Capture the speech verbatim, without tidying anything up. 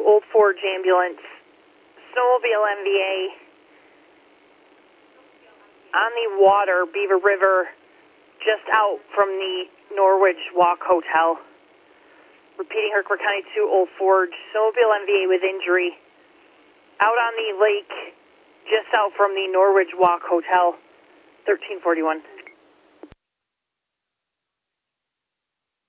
Old Forge ambulance, snowmobile M V A, on the water, Beaver River, just out from the Norwich Walk Hotel. Repeating, Herkimer County two, Old Forge, snowmobile M V A with injury, out on the lake, just out from the Norwich Walk Hotel, thirteen forty-one.